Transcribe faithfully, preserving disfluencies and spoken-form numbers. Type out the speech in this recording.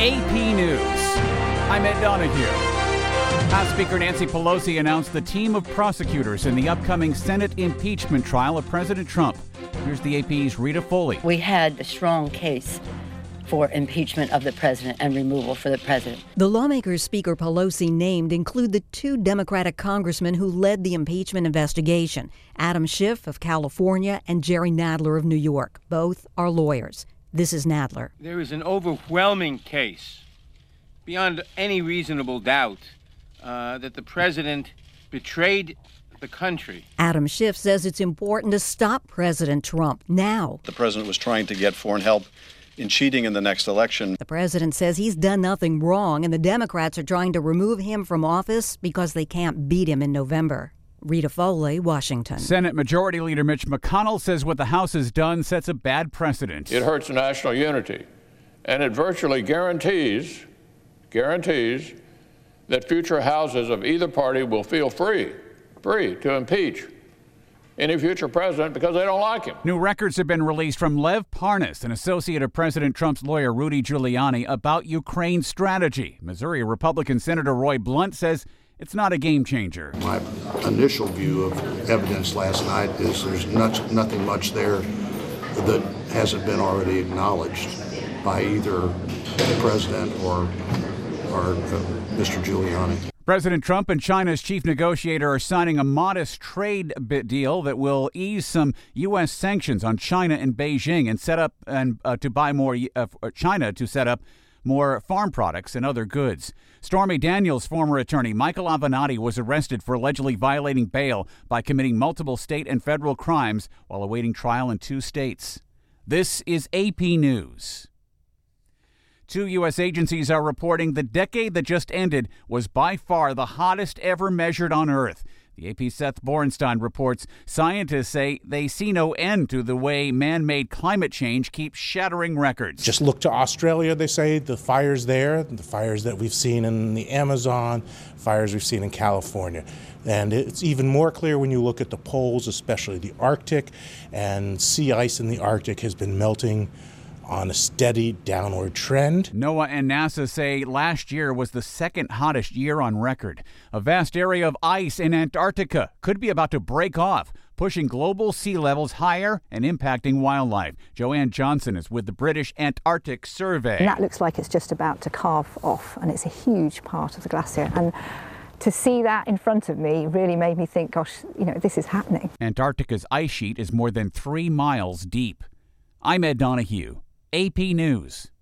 A P News. I'm Ed Donahue. House Speaker Nancy Pelosi announced the team of prosecutors in the upcoming Senate impeachment trial of President Trump. Here's the A P's Rita Foley. We had a strong case for impeachment of the president and removal for the president. The lawmakers Speaker Pelosi named include the two Democratic congressmen who led the impeachment investigation, Adam Schiff of California and Jerry Nadler of New York. Both are lawyers. This is Nadler. There is an overwhelming case, beyond any reasonable doubt, uh, that the president betrayed the country. Adam Schiff says it's important to stop President Trump now. The president was trying to get foreign help in cheating in the next election. The president says he's done nothing wrong, and the Democrats are trying to remove him from office because they can't beat him in November. Rita Foley, Washington. Senate Majority Leader Mitch McConnell says what the House has done sets a bad precedent. It hurts national unity, and it virtually guarantees, guarantees that future houses of either party will feel free, free to impeach any future president because they don't like him. New records have been released from Lev Parnas, an associate of President Trump's lawyer Rudy Giuliani, about Ukraine's strategy. Missouri Republican Senator Roy Blunt says it's not a game changer. My initial view of evidence last night is there's not, nothing much there that hasn't been already acknowledged by either the president or, or uh, Mister Giuliani. President Trump and China's chief negotiator are signing a modest trade deal that will ease some U S sanctions on China and Beijing and set up and uh, to buy more uh, China to set up more farm products and other goods. Stormy Daniels' former attorney Michael Avenatti was arrested for allegedly violating bail by committing multiple state and federal crimes while awaiting trial in two states. This is A P News. Two U S agencies are reporting the decade that just ended was by far the hottest ever measured on Earth. The A P's Seth Borenstein reports scientists say they see no end to the way man-made climate change keeps shattering records. Just look to Australia, they say, the fires there, the fires that we've seen in the Amazon, fires we've seen in California. And it's even more clear when you look at the poles, especially the Arctic, and sea ice in the Arctic has been melting on a steady downward trend. NOAA and NASA say last year was the second hottest year on record. A vast area of ice in Antarctica could be about to break off, pushing global sea levels higher and impacting wildlife. Joanne Johnson is with the British Antarctic Survey. And that looks like it's just about to calve off, and it's a huge part of the glacier. And to see that in front of me really made me think, gosh, you know, this is happening. Antarctica's ice sheet is more than three miles deep. I'm Ed Donahue, A P News.